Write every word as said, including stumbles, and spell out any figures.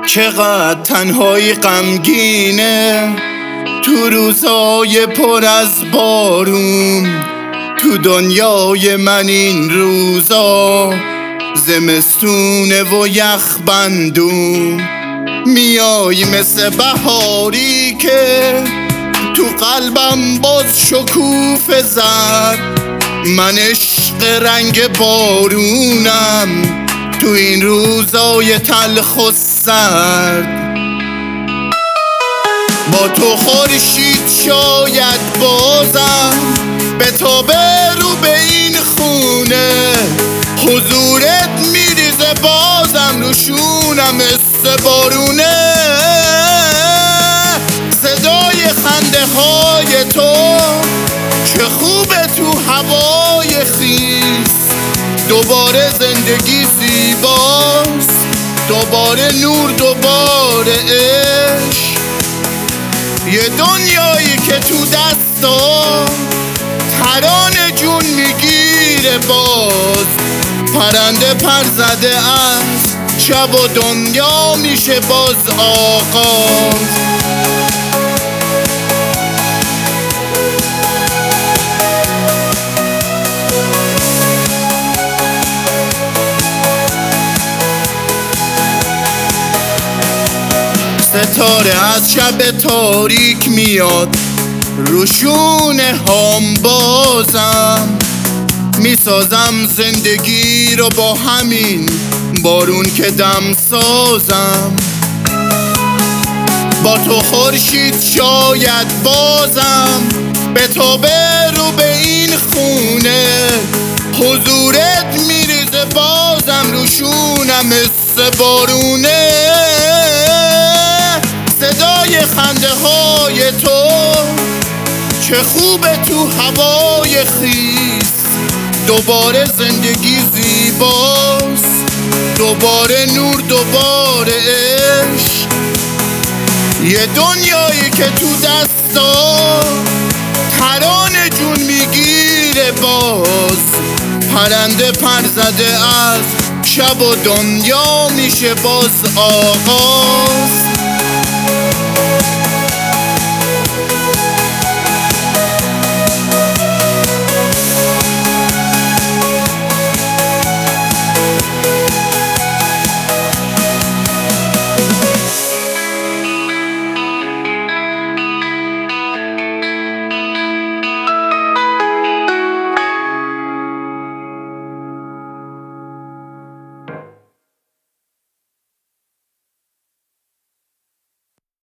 چقدر تنهایی غمگینه تو روزهای پر از بارون، تو دنیای من این روزا زمستونه و یخ بندون. میای مثل بهاری که تو قلبم باز شکوفه زد، من عشق رنگ بارونم تو این روزای تلخ و سرد. با تو خورشید شاید بازم به تابه رو به این خونه، حضورت میریزه بازم رو شونم مثل بارونه. صدای خنده های تو چه خوبه تو هوای خیس، دوباره زندگی زیباست، دوباره نور، دوباره عشق. یه دنیایی که تو دستا ترانه جون میگیره، باز پرنده پر زده از شب و دنیا میشه باز آغاز. ستاره از شب تاریک میاد روشونه هام، بازم میسازم زندگی رو با همین بارون که دم سازم. با تو خورشید شاید بازم به تابه رو به این خونه، حضورت میریزه بازم روشونم مثل بارونه. صدای خنده های تو چه خوبه تو هوای خیس، دوباره زندگی زیباست، دوباره نور، دوباره عشق. یه دنیایی که تو دستا ترانه جون میگیره، باز پرنده پر زده از شب و دنیا میشه باز آغاز.